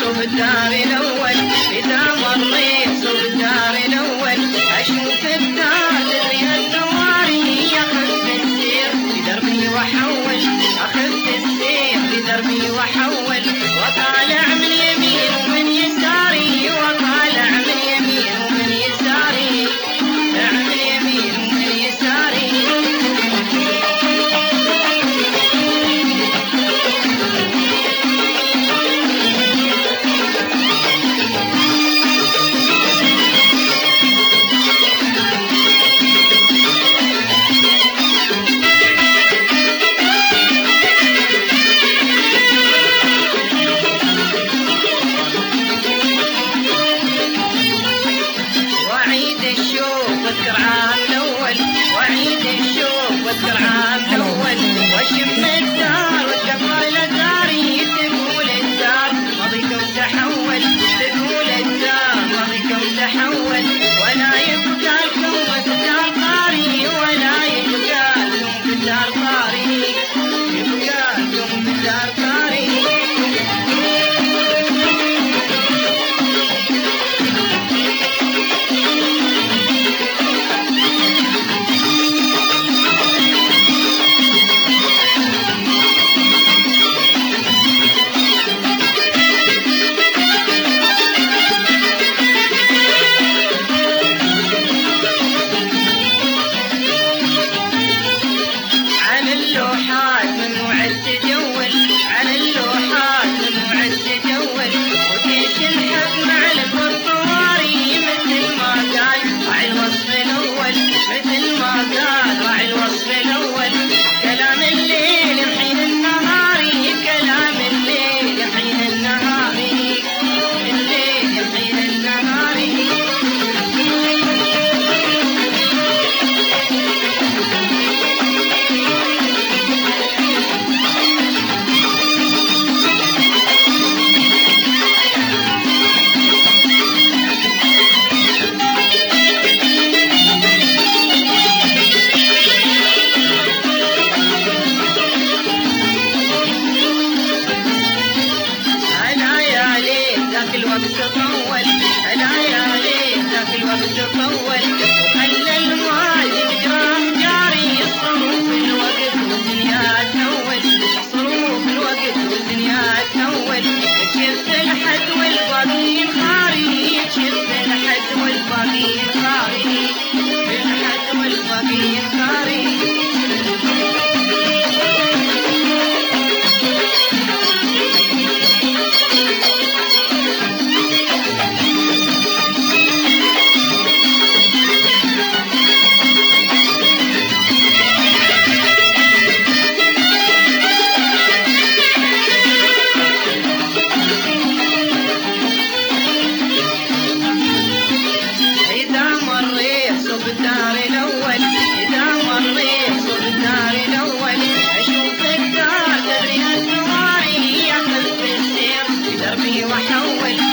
صوب الدار الأول، إذا مريت صوب الدار الأول أشوف الدار تدري الدواري، أخف السير بدربي وأحول، أخف السير بدربي وأحول، وطالع من يمين ومن يساري، وطالع من يمين ومن يساري، طالع من يمين ومن يساري. وعيد الشوق واذكر عام الأول، وعيد الشوق واذكر عام الأول، واشم الدار واتقبل داري، تقول الدار ماضيك وتحول، تقول الدار ماضيك وتحول، ولا يبقى لكم بالدار طاري، ولا يبقى لكم بالدار طاري، يبقى لكم بالدار طاري. على اللوحات ممنوع التجول، على اللوحات ممنوع التجول، وتنحب مع البرطواري، مثل ما قال راعي الوصف الأول، مثل ما قال راعي الوصف الأول، كلام الليل يحين النهاري، كلام الليل يحين النهاري، الليل يحين النهاري. أنا يا ليت ذاك الوقت طول، أنا يا ليت ذاك الوقت طول، وخلى الماضي مجراه جاري، صروف الوقت والدنيا تهول، صروف الوقت والدنيا تهول، شفت الحد والباقي خاري، شفت الحد والباقي خاري، الحد والباقي خاري. إذا مريت صوب الدار الأول، إذا مريت صوب الدار الأول أشوف الدار تدري الدواري، أخف السير بدربي وأحول،